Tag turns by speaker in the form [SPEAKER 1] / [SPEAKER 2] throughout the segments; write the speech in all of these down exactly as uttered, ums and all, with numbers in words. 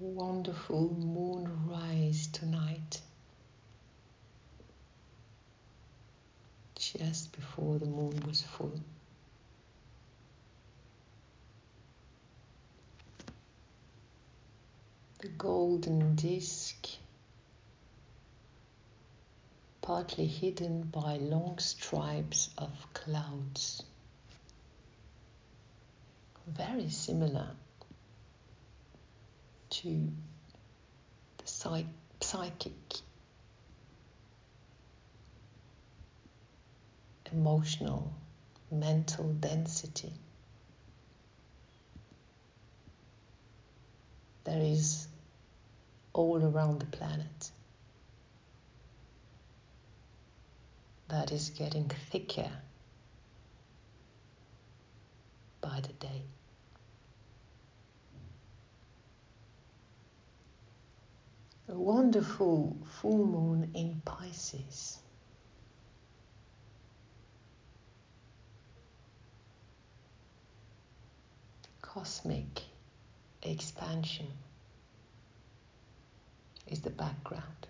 [SPEAKER 1] wonderful moonrise tonight, just before the moon was full. The golden disk, partly hidden by long stripes of clouds, very similar to the psych- psychic, emotional, mental density there is all around the planet, that is getting thicker by the day. A wonderful full moon in Pisces. Cosmic expansion is the background.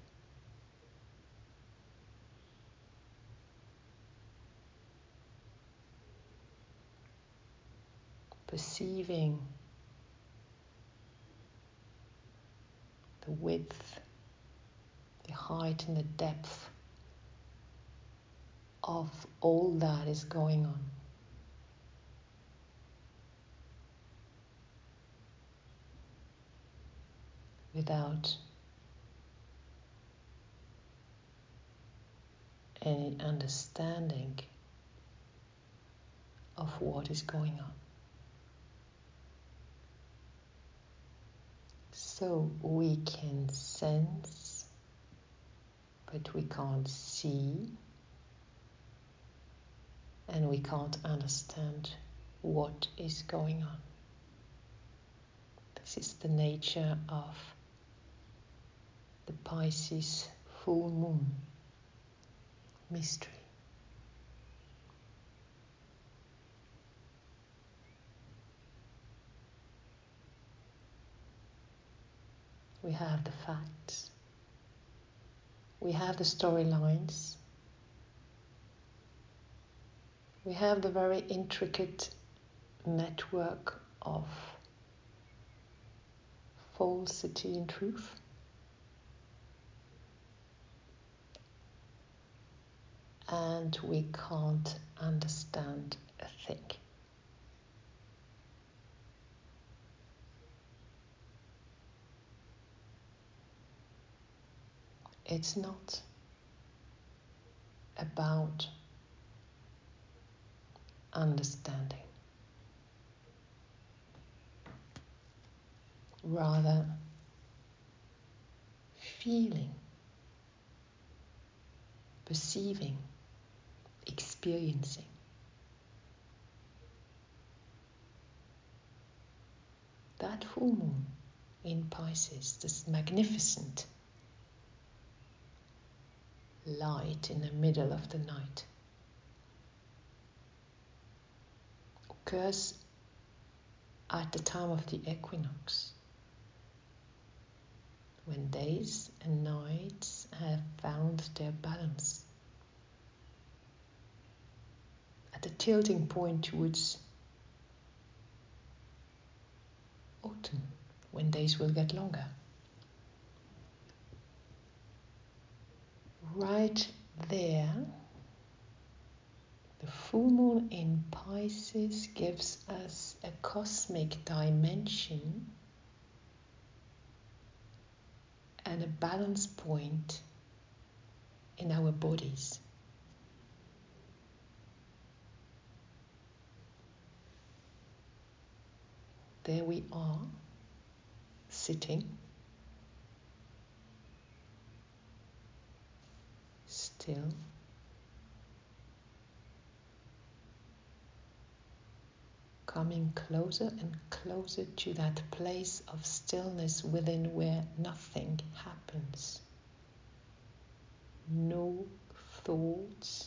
[SPEAKER 1] Perceiving the width, the height and the depth of all that is going on. Without any understanding of what is going on. So we can sense, but we can't see, and we can't understand what is going on. This is the nature of the Pisces full moon mystery. We have the facts, we have the storylines, we have the very intricate network of falsity and truth. And we can't understand a thing. It's not about understanding, rather feeling, perceiving, experiencing. That full moon in Pisces, this magnificent light in the middle of the night, occurs at the time of the equinox, when days and nights have found their balance, at the tilting point towards autumn, when days will get longer. Right there, the full moon in Pisces gives us a cosmic dimension and a balance point in our bodies. There we are, sitting, still, coming closer and closer to that place of stillness within where nothing happens. No thoughts,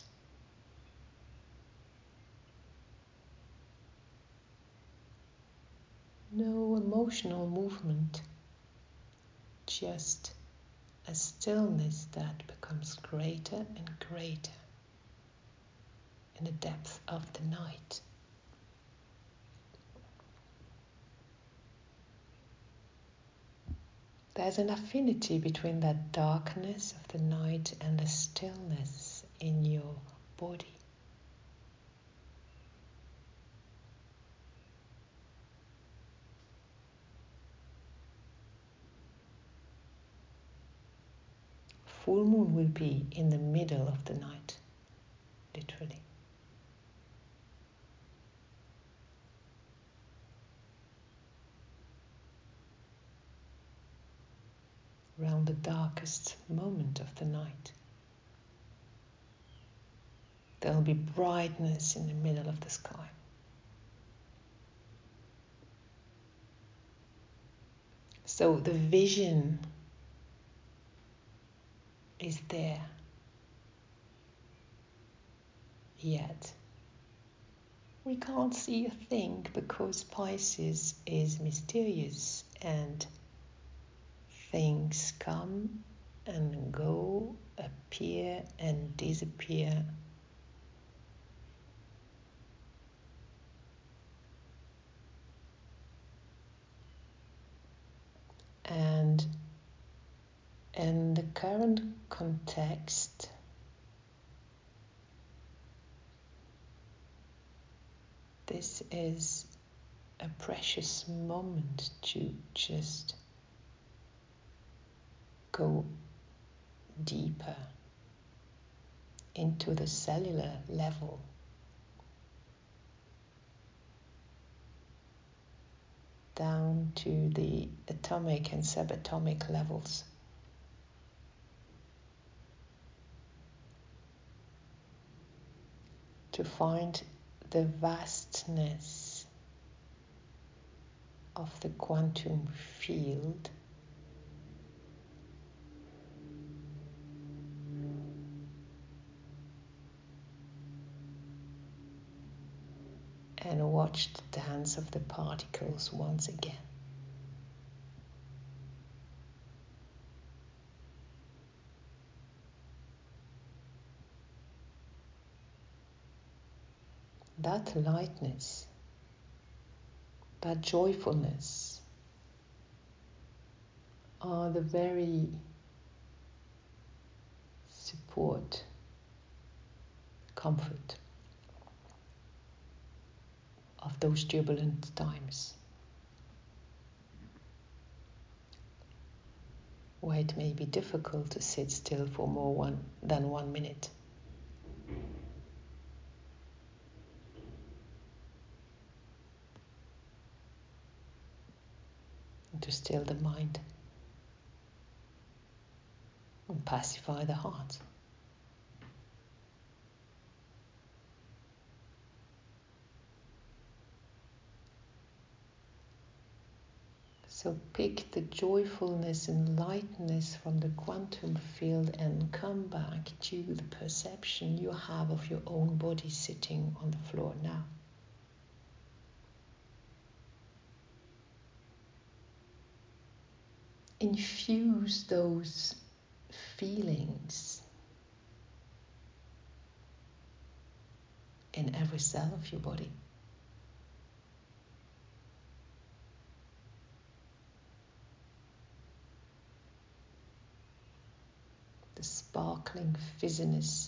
[SPEAKER 1] no emotional movement, just a stillness that becomes greater and greater in the depth of the night. There's an affinity between that darkness of the night and the stillness in your body. Full moon will be in the middle of the night, literally. Around the darkest moment of the night. There'll be brightness in the middle of the sky. So the vision is there. Yet we can't see a thing because Pisces is mysterious and things come and go, appear and disappear. And in the current context, this is a precious moment to just go deeper into the cellular level. Down to the atomic and subatomic levels. To find the vastness of the quantum field and watch the dance of the particles once again. That lightness, that joyfulness are the very support, comfort of those turbulent times, where it may be difficult to sit still for more one, than one minute. And to still the mind and pacify the heart. So pick the joyfulness and lightness from the quantum field and come back to the perception you have of your own body sitting on the floor now. Infuse those feelings in every cell of your body. The sparkling fizziness,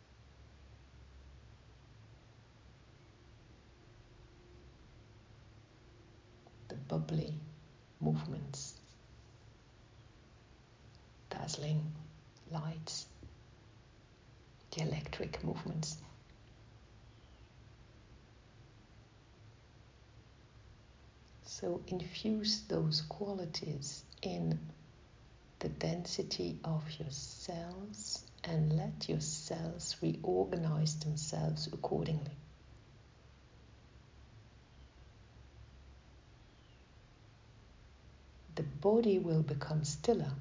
[SPEAKER 1] the bubbly movements, dazzling lights, the electric movements. So infuse those qualities in the density of your cells and let your cells reorganize themselves accordingly. The body will become stiller.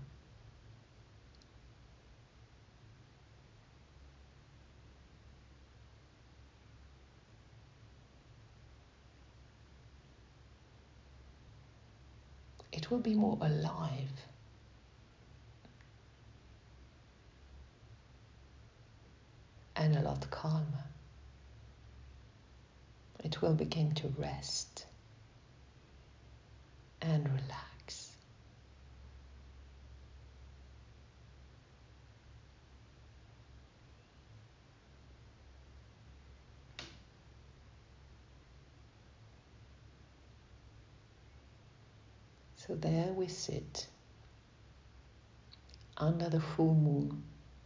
[SPEAKER 1] It will be more alive. and a lot calmer. It will begin to rest and relax. So there we sit under the full moon,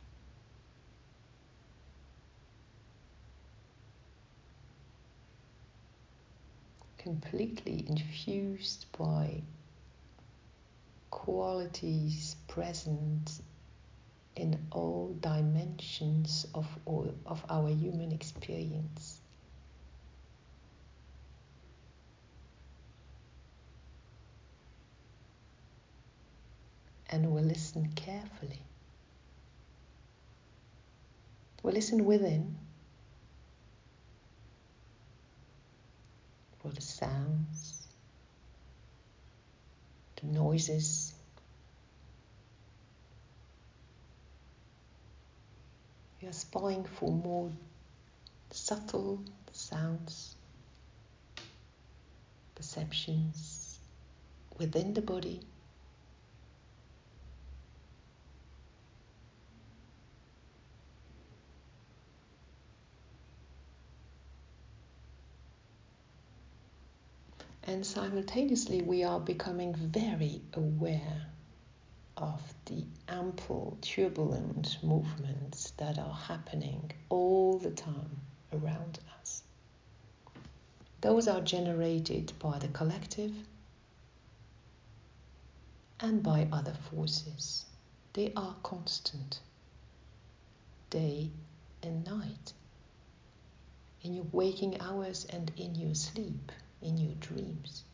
[SPEAKER 1] completely infused by qualities present in all dimensions of, all, of our human experience. And we'll listen carefully. We'll listen within for the sounds, the noises. We are spying for more subtle sounds, perceptions within the body. And simultaneously we are becoming very aware of the ample turbulent movements that are happening all the time around us. Those are generated by the collective and by other forces. They are constant, day and night, in your waking hours and in your sleep, in your dreams.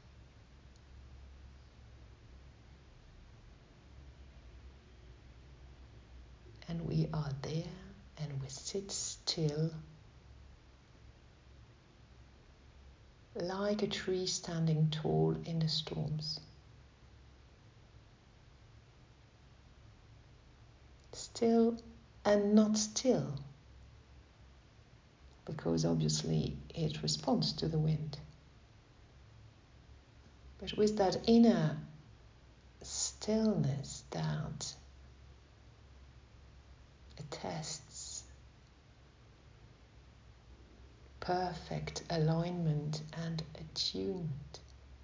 [SPEAKER 1] And we are there and we sit still like a tree standing tall in the storms. Still and not still, because obviously it responds to the wind. But with that inner stillness that attests perfect alignment and attunement,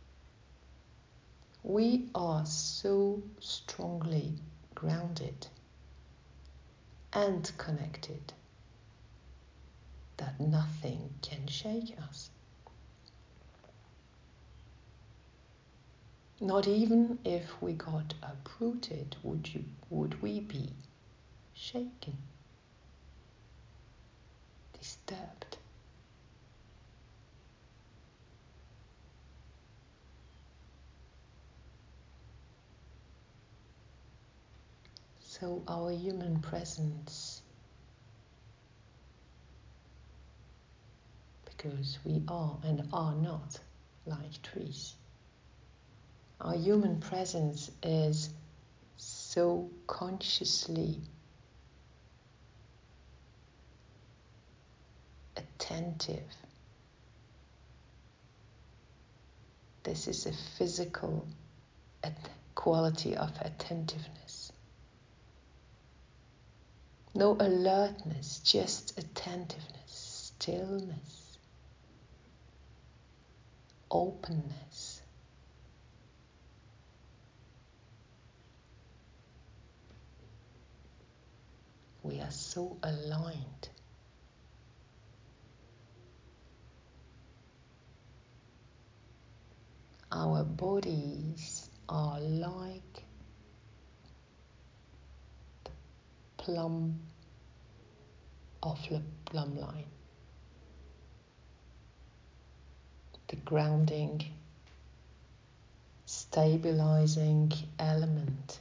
[SPEAKER 1] we are so strongly grounded and connected that nothing can shake us. Not even if we got uprooted would you would we be shaken, disturbed. So our human presence, because we are and are not like trees, our human presence is so consciously attentive. This is a physical at- quality of attentiveness. No alertness, just attentiveness, stillness, openness. We are so aligned. Our bodies are like the plumb of the plumb line, the grounding, stabilizing element.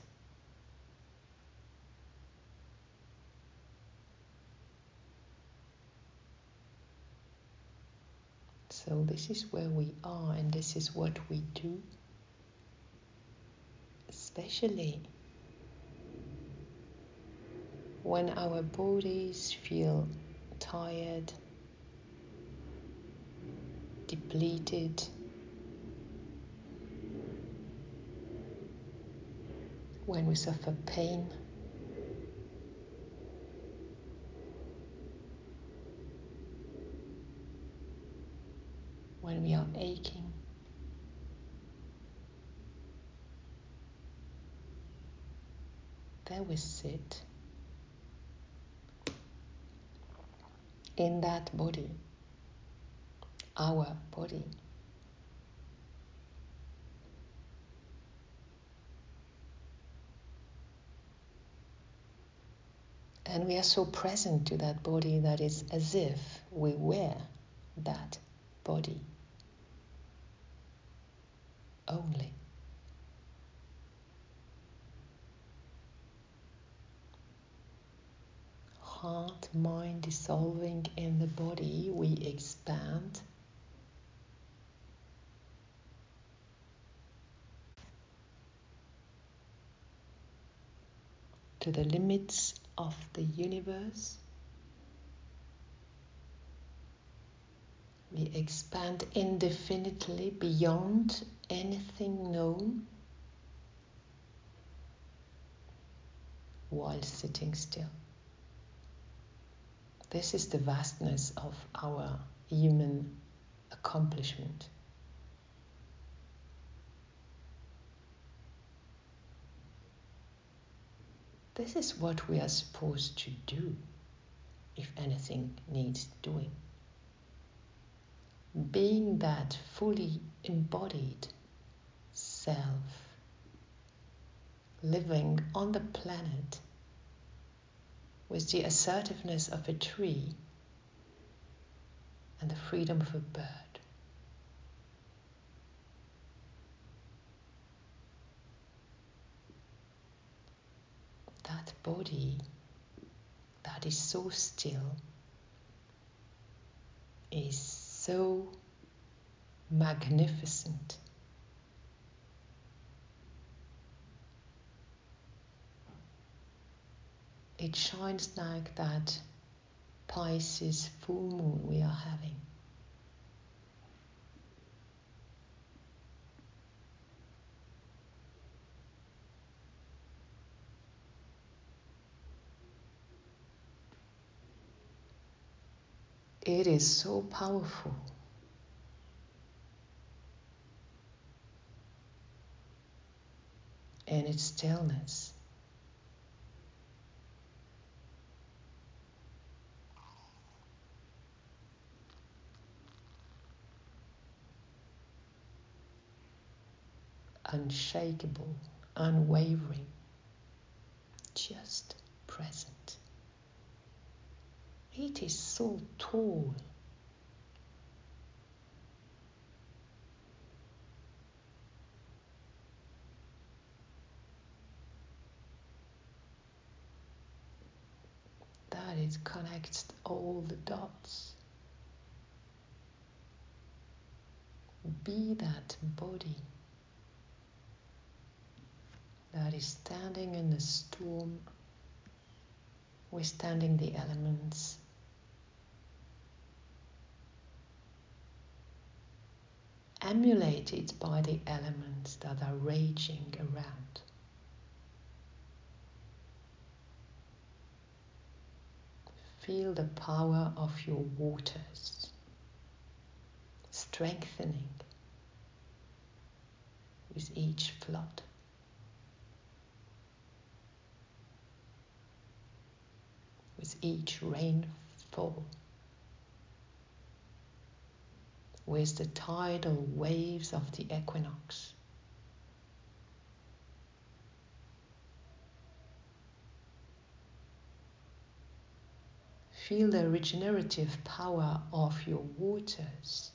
[SPEAKER 1] So this is where we are, and this is what we do, especially when our bodies feel tired, depleted, when we suffer pain, when we are aching, there we sit in that body, our body. And we are so present to that body that it's as if we were that body only. Heart, mind dissolving in the body, we expand. To the limits of the universe. We expand indefinitely beyond anything known while sitting still. This is the vastness of our human accomplishment. This is what we are supposed to do if anything needs doing. Being that fully embodied self, living on the planet with the assertiveness of a tree and the freedom of a bird. That body that is so still is so magnificent. It shines like that Pisces full moon we are having. It is so powerful. In its stillness. Unshakable, unwavering, just present. It is so tall. That it connects all the dots. Be that body that is standing in the storm, withstanding the elements, emulated by the elements that are raging around. Feel the power of your waters strengthening with each flood. With each rainfall. With the tidal waves of the equinox. Feel the regenerative power of your waters.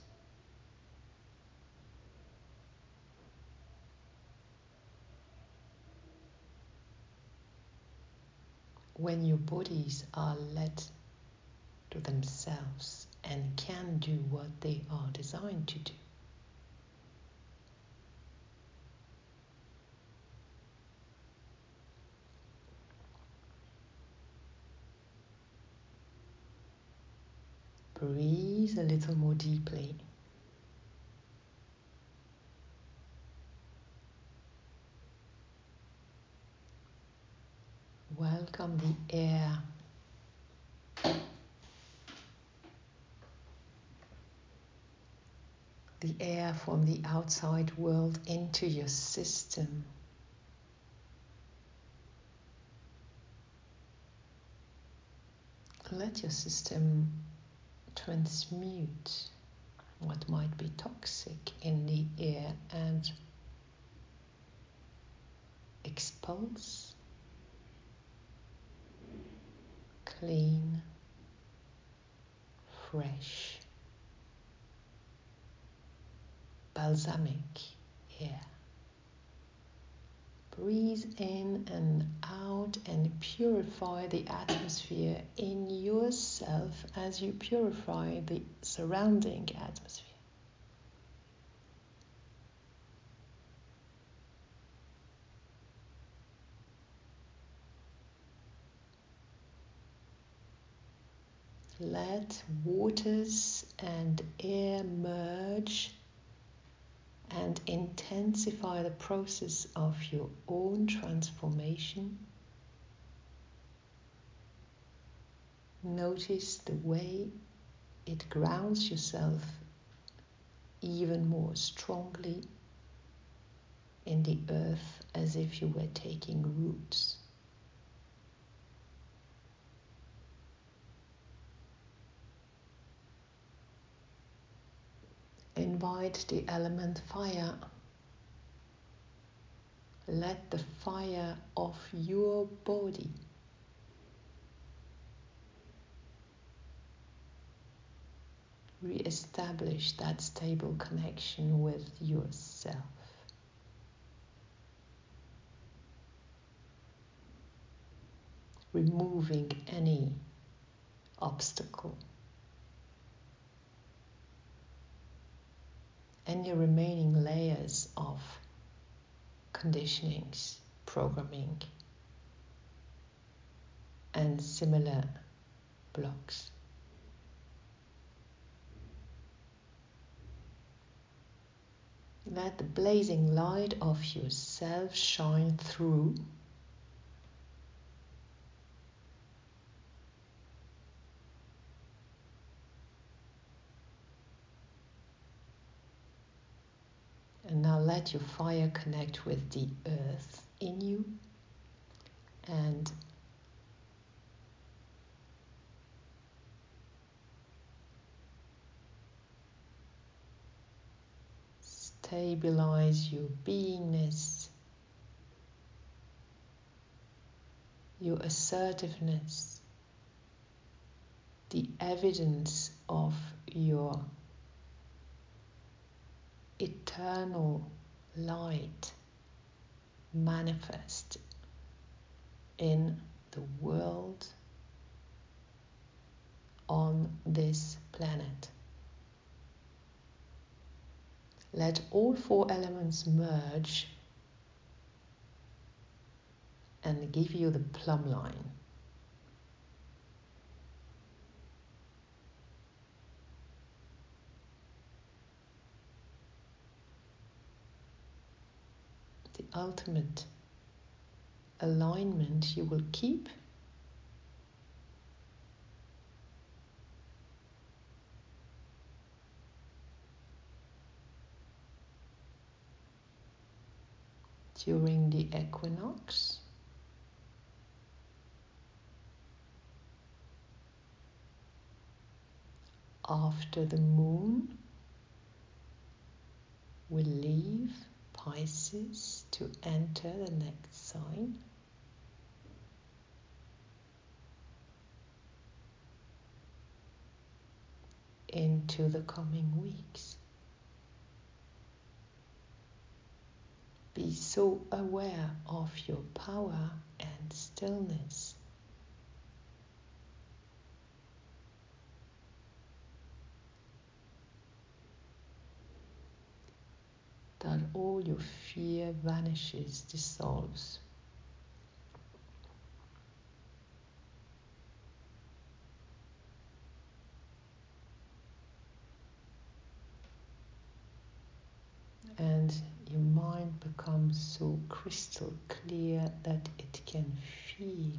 [SPEAKER 1] When your bodies are led to themselves and can do what they are designed to do. Breathe a little more deeply. Welcome the air. The air from the outside world into your system. Let your system transmute what might be toxic in the air and expulse clean, fresh, balsamic air. Breathe in and out and purify the atmosphere in yourself as you purify the surrounding atmosphere. Let waters and air merge and intensify the process of your own transformation. Notice the way it grounds yourself even more strongly in the earth, as if you were taking roots. Invite the element fire. Let the fire of your body re-establish that stable connection with yourself. Removing any obstacle, any remaining layers of conditionings, programming, and similar blocks. Let the blazing light of yourself shine through. And now let your fire connect with the earth in you and stabilize your beingness, your assertiveness, the evidence of your eternal light manifest in the world, on this planet. Let all four elements merge and give you the plumb line. The ultimate alignment you will keep during the equinox, after the moon will leave Pisces to enter the next sign, into the coming weeks. Be so aware of your power and stillness that all your fear vanishes, dissolves. and your mind becomes so crystal clear that it can feel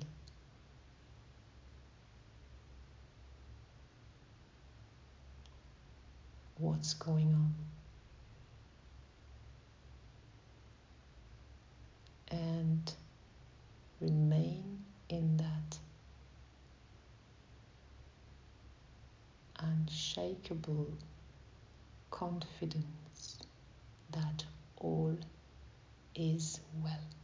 [SPEAKER 1] what's going on. And remain in that unshakable confidence that all is well.